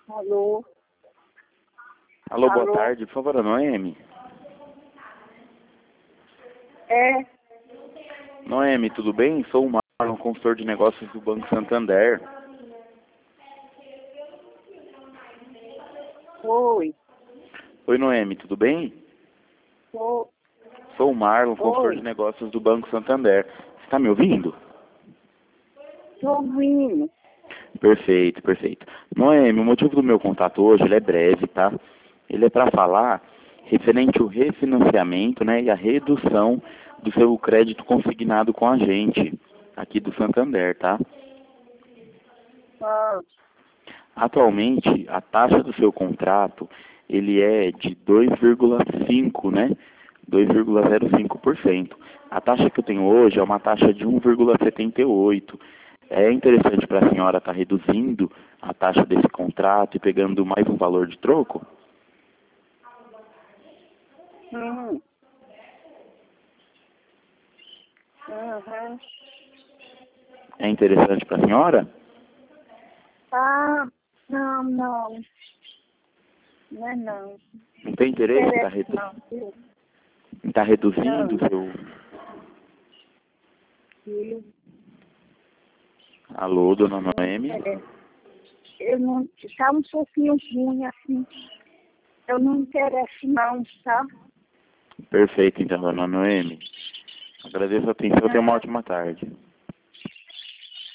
Alô? Alô, boa Alô? tarde. Por favor, a Noemi. É? Noemi, tudo bem? Sou o Marlon, consultor de negócios do Banco Santander. Oi. Oi, Noemi, tudo bem? Ô, Sou o Marlon, consultor de oi. negócios do Banco Santander. Você está me ouvindo? Tô ouvindo. Perfeito, perfeito. Noemi, o motivo do meu contato hoje ele é breve, tá? Ele é para falar referente ao refinanciamento, né, e a redução do seu crédito consignado com a gente, aqui do Santander, tá? Ah, Atualmente, a taxa do seu contrato, ele é de 2,5, né? 2,05%. A taxa que eu tenho hoje é uma taxa de 1,78. É interessante para a senhora estar reduzindo a taxa desse contrato e pegando mais um valor de troco? uhum. Uhum. É interessante para a senhora? Ah, não, não. Não é não. Não tem interesse em Interessa não, viu? estar reduzindo Não. o seu... Filho, Alô, dona não Noemi? interessa. Eu não... Tá um pouquinho ruim, assim. Eu não interesso não, tá? Perfeito, então, dona Noemi. Agradeço a atenção e tenha uma ótima tarde.